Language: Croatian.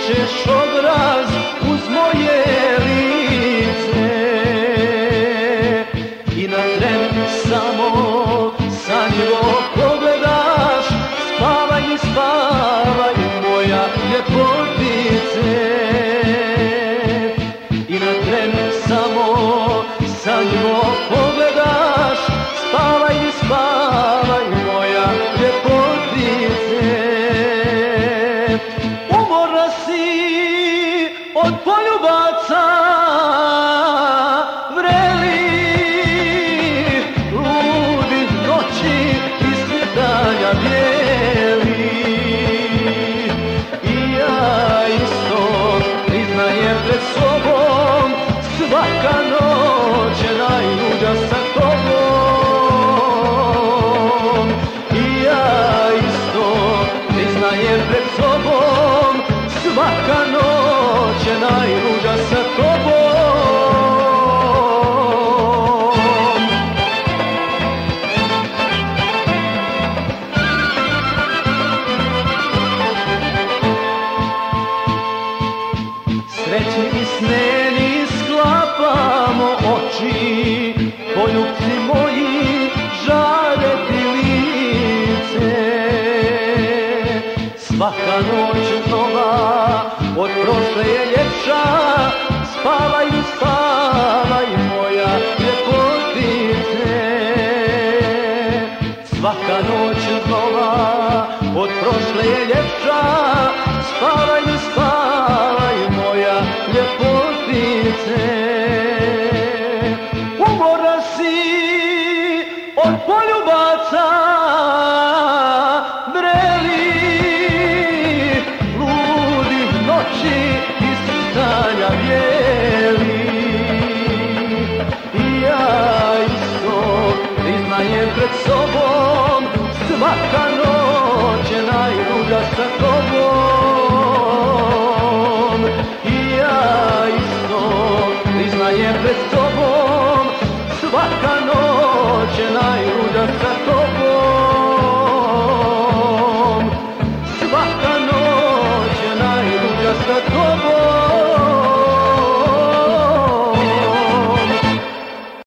ćeš obraz uz moje lice i na tren samo sanjivo pogledaš. Spavaj mi, spavaj moja ljepotice i na tren samo sanjivo pogledaš. Spavaj mi, spavaj moja ljepotice. Umorna si od poljubaca vrelih, ludih noći i svjetanja bijelih. I ja isto priznajem pred sobom, svaka noć je najluđa sa tobom. I ja isto priznajem pred sobom, svaka noć je najluđa sa tobom. Srećni i sneni sklapamo oči, poljupci moji žare ti lice. Svaka noć nova od prošle je ljepša. Spavaj mi, spavaj moja ljepotice. Svaka noć nova od prošle je ljepša. Spavaj mi, spavaj moja ljepotice. Umorna si od poljubaca vrelih, ludih noći i svitanja bijelih. I ja isto priznajem pred sobom, svaka noć je najluđa sa tobom. I ja isto priznajem pred sobom,